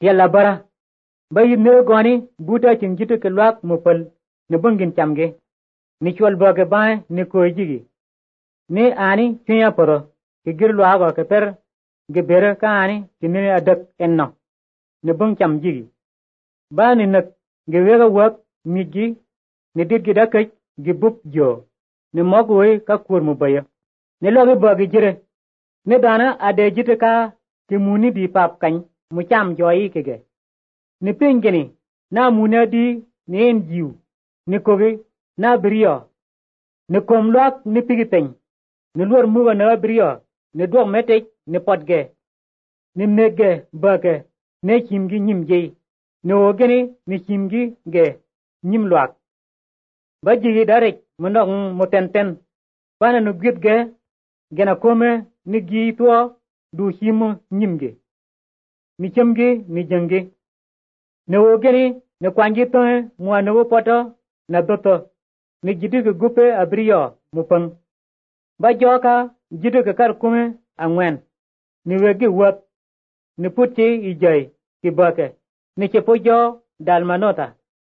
ya labara bayi ne goni buta cin jitu ke luak mupal ne bungin chamge ni chwal bage bae ni ko jigi ni ani tiya poro ke gir luago ke per ge bere ka ani tinne adak enno ne bung cham jigi ba ni nak ge wega wak migi ne dit gi dakay gi bup jo ne mogwe ka kur mu baya ne loge bage jire ne dana ade jitu ka ti muni di pap kany mu cham joyi kege ni pingeni na muna di ni en jiu ni koge na brio ni kom luak ni pigiteng ni luar muga na brio ni dog metek ni potge ni mege bage ne chimgi nyimje ni ogeni ni chimgi ge nyim luak ba jigi darek monong motenten bana no gitge gena kome ni gi to du himu nyimge ni chemge ni jenge ne ogeni ne kwanji to mo ne wo poto na doto ni jidige gupe abrio mupang ba joka jidige kar kume angwen ni wege wat ni puti ijay kibake ni chepojo dalmanota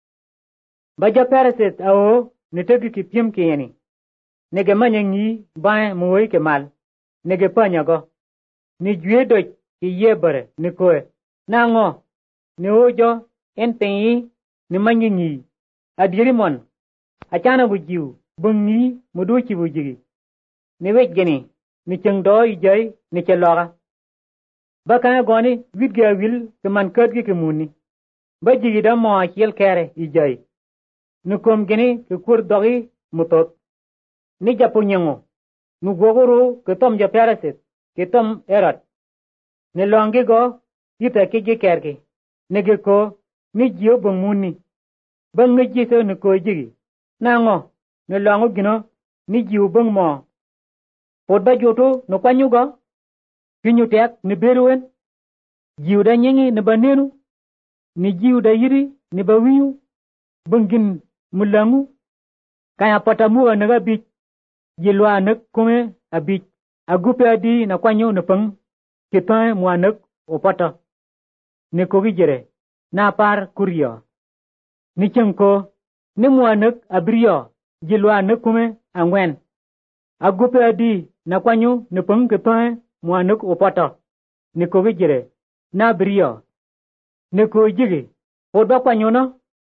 ba ja parasit ao ni tegi kipim kiyeni ne ge manyangi ba moy kemal ne ge panyago ni jwe doj ki yebare ni koe nango ni ojo entenyi ni manyangi adirimon achana gujiu bungi muduchi bujigi ni wejgeni ni chengdo ijay ni cheloga bakana goni widge wil ke man kadgi ke muni bajigi da mo achel kere ijay ni kom geni ke kur dogi mutot ni japunyengo nu gogoro ke tom ja parasit ke tom erat ni longi go yita ke ge kerge ni ge ko ni jiyo banguni bangi jiso ni ko jigi nango ni longo gino ni jiyo bang mo podba joto no kwanyugo kinyu tek ni beruen jiyo da nyingi ni banenu ni jiyo da yiri ni bawiyu bangin mulangu kaya patamu anaga bich jilwa anak kume abich agupe adi na kwanyu na pang kitan mu anak opata ni kogi jere na par kuryo ni chenko ni mu anak abriyo jilwa anak kume angwen agupe adi na kwanyu na pang kitan mu anak opata ni kogi jere na briyo ni ko jigi oda kwanyu no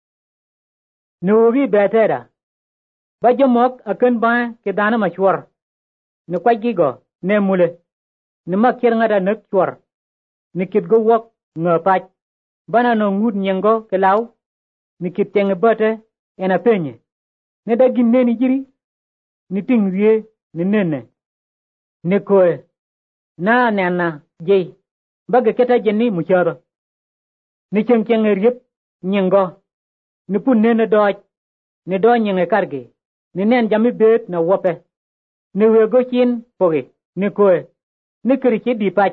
ni ogi betera bajomok akan ba ke dana machwar ni kwagigo ne mule ni makir ngada nak chwar ni kit go wok ngapach bana no ngud nyengo ke law ni kit teng bate ena penye ne dagin ne ni jiri ni tingwie ni nene ni koe na nena jey baga keta jenni mucharo ni cheng riep nyengo ni pun ne doj ni do nyenge karge ni nen jami bet na wope ni wego chin poge ni koe ni krichi di pach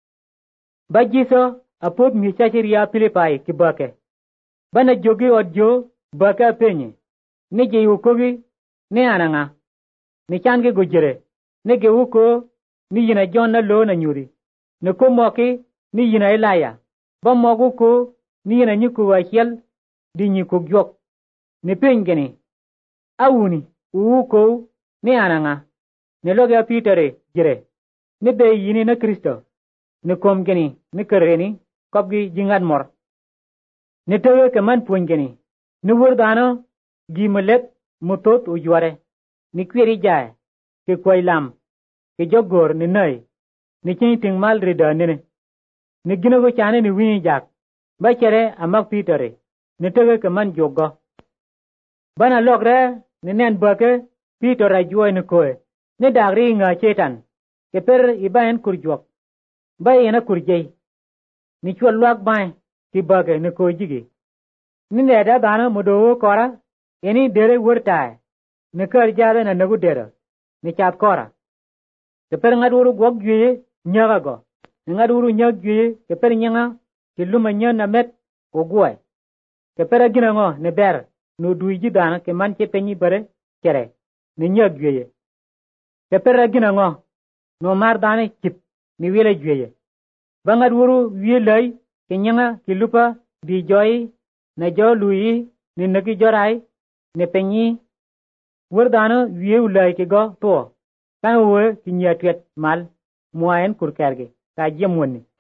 bajiso apod mi chachiria pilipai kibake bana jogi odjo baka penye ni je ukogi ni ananga ni change gujere ni ge uko ni yina jonna lo na nyuri ni ko moki ni yina ilaya ba mogu ko ni yina nyuku wa hiel di nyiku gyok ni pengeni awuni uko ni ananga ni loge Petere jire ni be yini na Kristo ni komgeni ni kereni kopgi jingat mor ni tewe ke man puongeni ni wurdano gi melet mutot ujware ni kweri jae ke koilam ke jogor ni nay ni ting mal rida ni gino go chane ni wini jak ba chere amak Petere ni tewe ke man jogo bana logre ni nen bake Peter ajuay ni koe ni dagri nga chetan ke per ibaen kurjok ba ena kurjey ni chwal luak bae ki bake ni koe jigi ni neda dana mudowo kora eni dere wurtae ni kar jade na nagu dere ni chat kora ke per ngaduru gwok juye nyaga go ni ngaduru nyag juye ke per nyanga ki luma nyan na met o guay ke per agina ngo ni ber no duiji dana ke man che penyi bare kere ni nyag juye ke per agina ngo no mar dana chip ni wile juye bangad wuru wielay ki nyanga ki lupa di joyi na jo lui ni nagi jorai ne penyi wurdano wiye ulai ki go to kan wo ki nyatwet mal muayen kurkerge ka jemwoni